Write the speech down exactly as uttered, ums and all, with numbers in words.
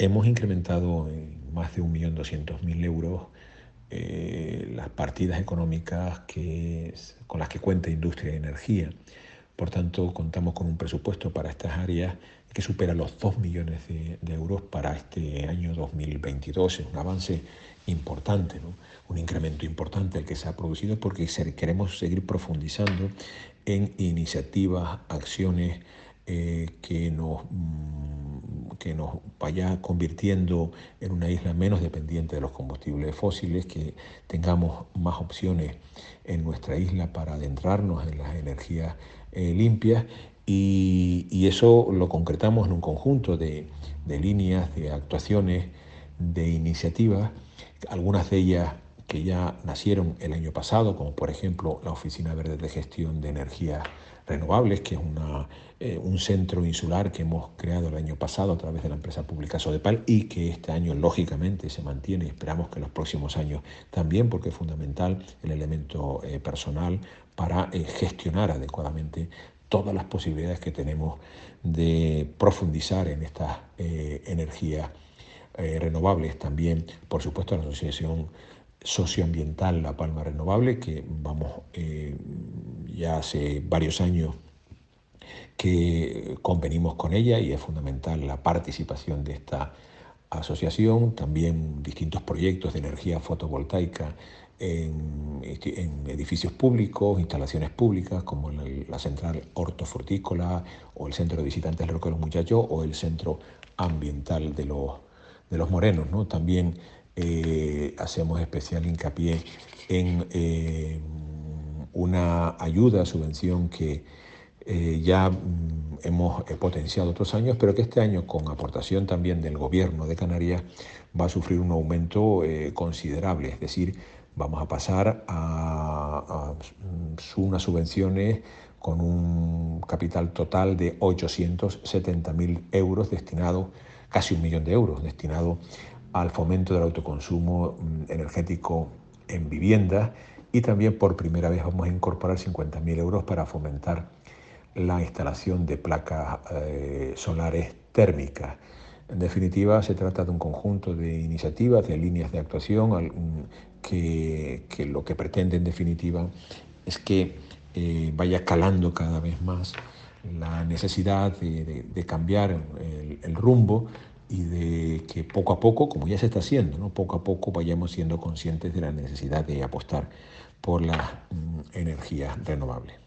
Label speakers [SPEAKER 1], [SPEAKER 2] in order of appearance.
[SPEAKER 1] hemos incrementado en más de un millón doscientos mil euros eh, las partidas económicas que, con las que cuenta Industria de Energía. Por tanto, contamos con un presupuesto para estas áreas que supera los dos millones de, de euros para este año dos mil veintidós. Es un avance importante, ¿no? Un incremento importante el que se ha producido porque queremos seguir profundizando en iniciativas, acciones eh, que, nos, que nos vaya convirtiendo en una isla menos dependiente de los combustibles fósiles, que tengamos más opciones en nuestra isla para adentrarnos en las energías eh, limpias y, y eso lo concretamos en un conjunto de, de líneas, de actuaciones, de iniciativas, algunas de ellas que ya nacieron el año pasado, como por ejemplo la Oficina Verde de Gestión de Energías Renovables, que es una, eh, un centro insular que hemos creado el año pasado a través de la empresa pública Sodepal y que este año lógicamente se mantiene y esperamos que en los próximos años también, porque es fundamental el elemento eh, personal para eh, gestionar adecuadamente todas las posibilidades que tenemos de profundizar en estas eh, energías eh, renovables. También, por supuesto, la Asociación Socioambiental La Palma Renovable, que vamos eh, ya hace varios años que convenimos con ella y es fundamental la participación de esta asociación. También distintos proyectos de energía fotovoltaica en, en edificios públicos, instalaciones públicas como la, la central hortofrutícola o el centro de visitantes del Roque de los Muchachos o el centro ambiental de los, de los Morenos, ¿no? También eh, hacemos especial hincapié en eh, una ayuda, subvención que eh, ya mm, hemos eh, potenciado otros años, pero que este año, con aportación también del Gobierno de Canarias, va a sufrir un aumento eh, considerable. Es decir, vamos a pasar a, a unas subvenciones con un capital total de ochocientos setenta mil euros destinados, casi un millón de euros, destinado al fomento del autoconsumo energético en viviendas, y también por primera vez vamos a incorporar cincuenta mil euros para fomentar la instalación de placas eh, solares térmicas. En definitiva, se trata de un conjunto de iniciativas, de líneas de actuación que, que lo que pretende en definitiva es que eh, vaya calando cada vez más la necesidad de, de, de cambiar el, el rumbo y de que poco a poco, como ya se está haciendo, ¿no? poco a poco vayamos siendo conscientes de la necesidad de apostar por las mm, energías renovables.